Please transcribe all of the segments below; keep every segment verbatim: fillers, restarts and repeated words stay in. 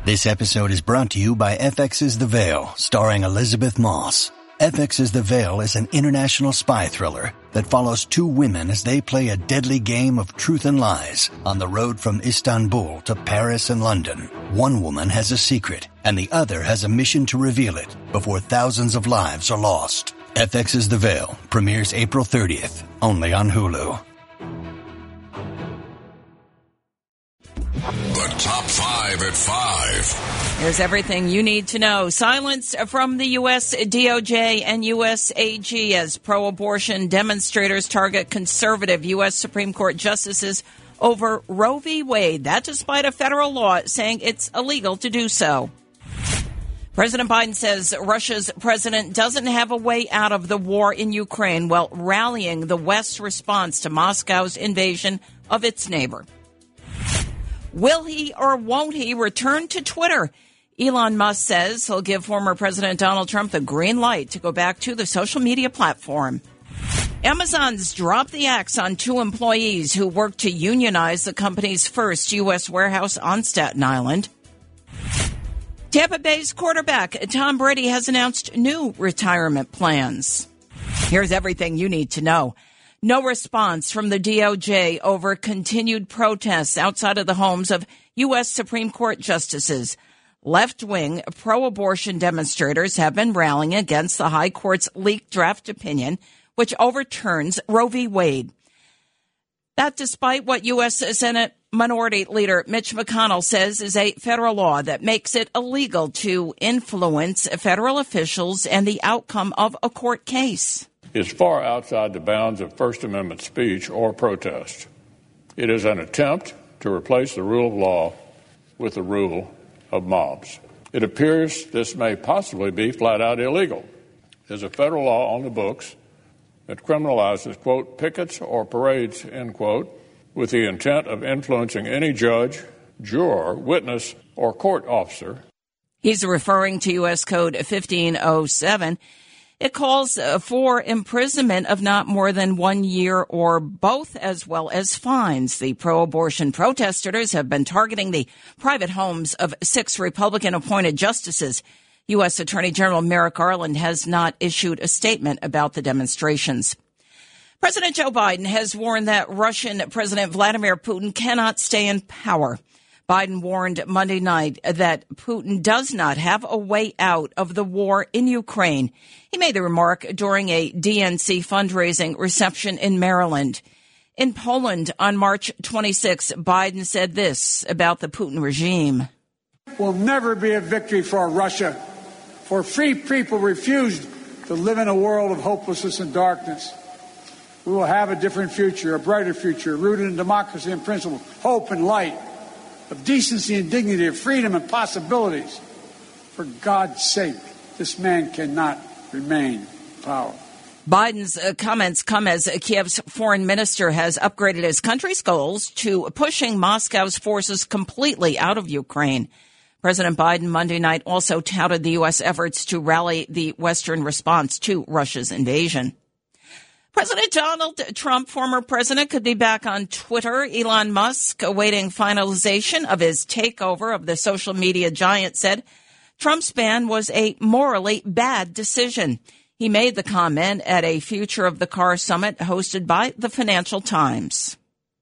This episode is brought to you by F X's The Veil, starring Elizabeth Moss. F X's The Veil is an international spy thriller that follows two women as they play a deadly game of truth and lies on the road from Istanbul to Paris and London. One woman has a secret, and the other has a mission to reveal it before thousands of lives are lost. F X's The Veil premieres April thirtieth, only on Hulu. The top five at five. Here's everything you need to know. Silence from the U S D O J and U S A G as pro-abortion demonstrators target conservative U S Supreme Court justices over Roe v. Wade. That despite a federal law saying it's illegal to do so. President Biden says Russia's president doesn't have a way out of the war in Ukraine while rallying the West's response to Moscow's invasion of its neighbor. Will he or won't he return to Twitter? Elon Musk says he'll give former President Donald Trump the green light to go back to the social media platform. Amazon's dropped the axe on two employees who worked to unionize the company's first U S warehouse on Staten Island. Tampa Bay's quarterback Tom Brady has announced new retirement plans. Here's everything you need to know. No response from the D O J over continued protests outside of the homes of U S Supreme Court justices. Left-wing pro-abortion demonstrators have been rallying against the High Court's leaked draft opinion, which overturns Roe v. Wade. That despite what U S Senate Minority Leader Mitch McConnell says is a federal law that makes it illegal to influence federal officials and the outcome of a court case. Is far outside the bounds of First Amendment speech or protest. It is an attempt to replace the rule of law with the rule of mobs. It appears this may possibly be flat out illegal. There's a federal law on the books that criminalizes, quote, pickets or parades, end quote, with the intent of influencing any judge, juror, witness, or court officer. He's referring to U S Code fifteen oh seven. It calls for imprisonment of not more than one year or both, as well as fines. The pro-abortion protesters have been targeting the private homes of six Republican-appointed justices. U S Attorney General Merrick Garland has not issued a statement about the demonstrations. President Joe Biden has warned that Russian President Vladimir Putin cannot stay in power. Biden warned Monday night that Putin does not have a way out of the war in Ukraine. He made the remark during a D N C fundraising reception in Maryland. In Poland on March twenty-sixth, Biden said this about the Putin regime. Will never be a victory for Russia, for free people refused to live in a world of hopelessness and darkness. We will have a different future, a brighter future, rooted in democracy and principle, hope and light, of decency and dignity, of freedom and possibilities. For God's sake, this man cannot remain in power. Biden's uh, comments come as Kiev's foreign minister has upgraded his country's goals to pushing Moscow's forces completely out of Ukraine. President Biden Monday night also touted the U S efforts to rally the Western response to Russia's invasion. President Donald Trump, former president, could be back on Twitter. Elon Musk, awaiting finalization of his takeover of the social media giant, said Trump's ban was a morally bad decision. He made the comment at a Future of the Car summit hosted by the Financial Times.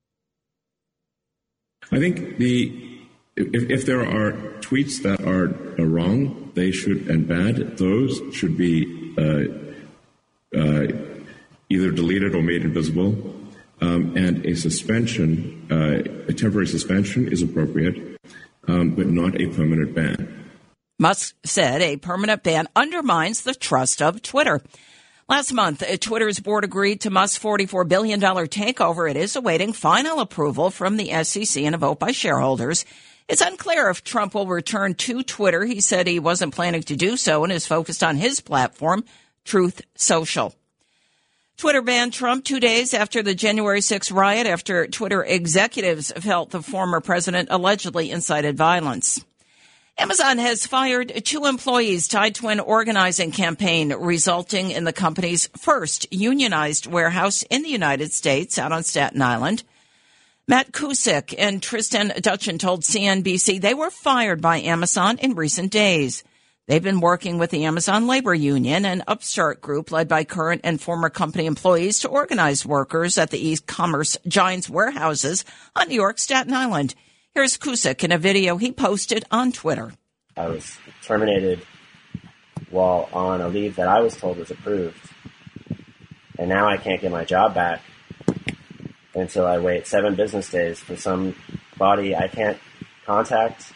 I think the if, if there are tweets that are, are wrong, they should and bad, those should be uh, uh, either deleted or made invisible, um, and a suspension, uh, a temporary suspension is appropriate, um, but not a permanent ban. Musk said a permanent ban undermines the trust of Twitter. Last month, Twitter's board agreed to Musk's forty-four billion dollars takeover. It is awaiting final approval from the S E C and a vote by shareholders. It's unclear if Trump will return to Twitter. He said he wasn't planning to do so and is focused on his platform, Truth Social. Twitter banned Trump two days after the January sixth riot after Twitter executives felt the former president allegedly incited violence. Amazon has fired two employees tied to an organizing campaign resulting in the company's first unionized warehouse in the United States out on Staten Island. Matt Cusick and Tristan Dutchin told C N B C they were fired by Amazon in recent days. They've been working with the Amazon Labor Union, an upstart group led by current and former company employees, to organize workers at the e-commerce giant's warehouses on New York's Staten Island. Here's Cusick in a video he posted on Twitter. I was terminated while on a leave that I was told was approved. And now I can't get my job back until I wait seven business days for some body I can't contact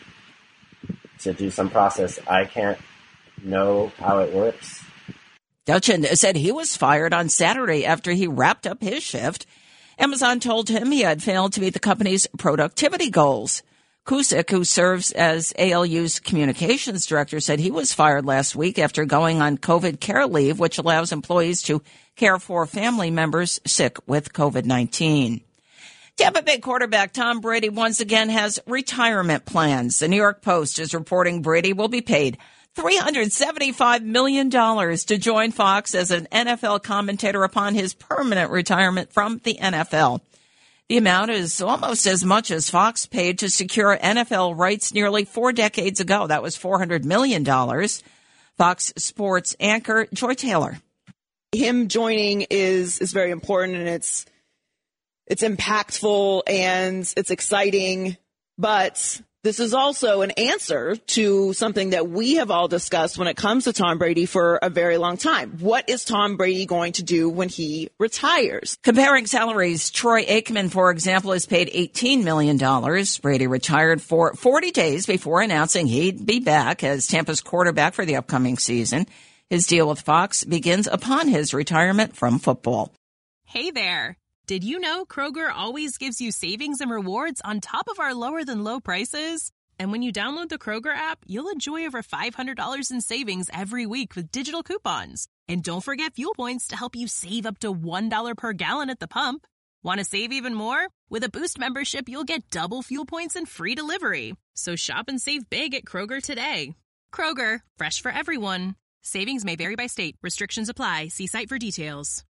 to do some process I can't know how it works. Dutchin said he was fired on Saturday after he wrapped up his shift. Amazon told him he had failed to meet the company's productivity goals. Cusick, who serves as A L U's communications director, said he was fired last week after going on COVID care leave, which allows employees to care for family members sick with COVID nineteen. Tampa Bay quarterback Tom Brady once again has retirement plans. The New York Post is reporting Brady will be paid three hundred seventy-five million dollars to join Fox as an N F L commentator upon his permanent retirement from the N F L. The amount is almost as much as Fox paid to secure N F L rights nearly four decades ago. That was four hundred million dollars. Fox Sports anchor Joy Taylor. Him joining is is very important, and it's it's impactful and it's exciting, but this is also an answer to something that we have all discussed when it comes to Tom Brady for a very long time. What is Tom Brady going to do when he retires? Comparing salaries, Troy Aikman, for example, is paid eighteen million dollars. Brady retired for forty days before announcing he'd be back as Tampa's quarterback for the upcoming season. His deal with Fox begins upon his retirement from football. Hey there. Did you know Kroger always gives you savings and rewards on top of our lower-than-low prices? And when you download the Kroger app, you'll enjoy over five hundred dollars in savings every week with digital coupons. And don't forget fuel points to help you save up to one dollar per gallon at the pump. Want to save even more? With a Boost membership, you'll get double fuel points and free delivery. So shop and save big at Kroger today. Kroger, fresh for everyone. Savings may vary by state. Restrictions apply. See site for details.